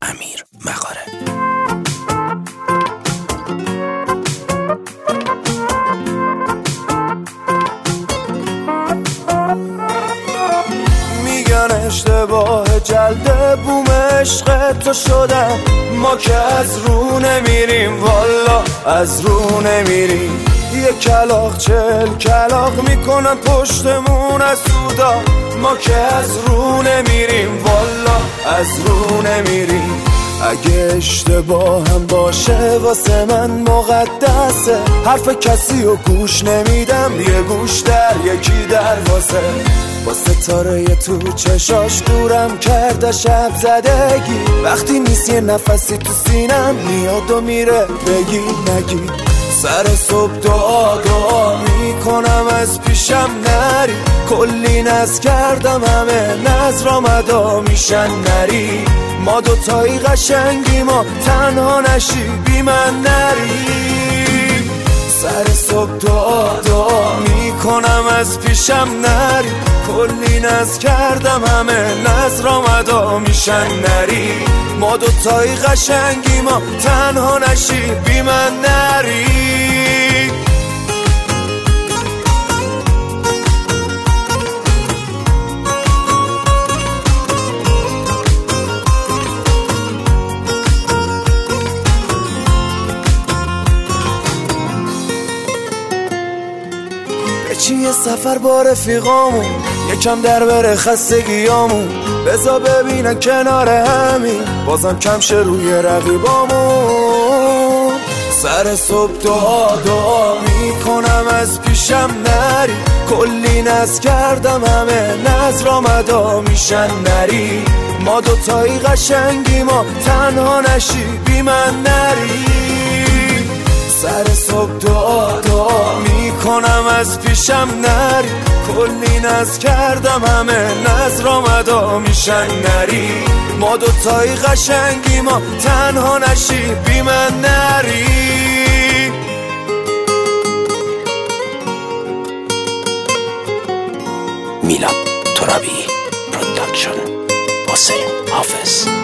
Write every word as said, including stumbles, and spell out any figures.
امیر مغاره. اشتباه جلد بوم عشق تو شدم، ما که از رو نمیریم، والا از رو نمیریم. یه کلاغ چل کلاغ میکنن پشتمون از سودا، ما که از رو نمیریم، والا از رو نمیریم. اگه اشتباه هم باشه واسه من مقدسه، حرف کسی رو گوش نمیدم، یه گوش در یکی دروازه. با ستاره تو چشاش دورم کرده شب زدگی، وقتی نیست یه نفسی تو سینم میاد و میره بگی نگی. سر صبح دعا دعا میکنم از پیشم نری، کلی نز کردم همه نظر آمدا میشن نری. ما دوتایی قشنگی ما تنها نشی بی من نری. سر صبح دعا دعا میکنم از پیشم نری، کلی نز کردم همه نظر آمدا میشن نری. ما دوتایی قشنگی ما تنها نشی بی من نری. چی یه سفر با رفیقامون، یکم در بره خستگیامون، بزا ببینن کنار همین بازم کم شه روی رقیبامون. سر صبح دعا دعا میکنم از پیشم نری، کلی نز کردم همه نظر آمدا میشن نری. ما دوتایی قشنگی ما تنها نشی بی من نری. سر صبح دعا دعا میکنم از پیشم نری، کلی نز کردم همه نظر آمدا میشن نری. ما دوتایی قشنگی ما تنها نشی بی من نری. میلاد ترابی پروداکشن، حسین حافظ.